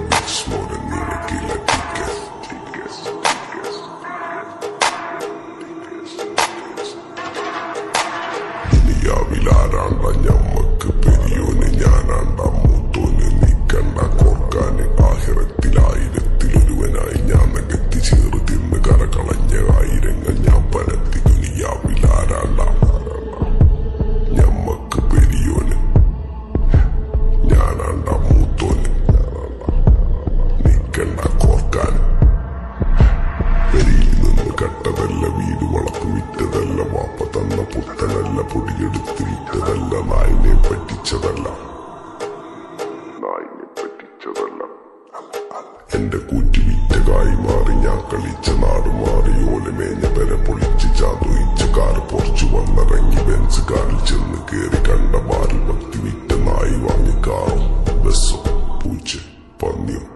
bitch more than നിനക്കില്ല ദുനിയാവിലാരാണ്ട ഞമ്മക്ക് പെരിയോന് ഞാനാണ്ട മൂത്തോന് നീ കണ്ട കോർക്കാന് ആഹിറത്തിലായിരത്തിലൊരുവനായി ഞാൻ നകത്തി ചേറ് തിന്ന് കരകളഞ്ഞ ആയിരങ്ങൾ ഞാൻ പരത്തി ദുനിയാവിലാരാണ്ട ഞമ്മക്ക് പെരിയോന് ഞാനാണ്ട മൂത്തോന് നീ കണ്ട കോർക്കാൻ പെരിയിൽ നിന്ന് കട്ടതല്ല വീട് വളപ്പ് വിറ്റതല്ല വാപ്പ തന്ന പുത്തനല്ല പൊടിയെടുത്ത് വിറ്റതല്ല നായിനെ പറ്റിച്ചതല്ല എന്റെ കൂറ്റി വിറ്റകായി മാറി ഞാൻ കളിച്ച നാട് മാറി ഓലമേഞ്ഞ പെര പൊളിച്ച് ചാതൊയിച്ച കാറ് പൊറച്ചു വന്നിറങ്ങി ബെൻസ് കാറിൽ ചെന്ന് കേറി കണ്ട ബാറിൽ ഭക്തി വിറ്റ നായി വാങ്ങി കാറും ബസ്സും പൂച്ച പന്നിയും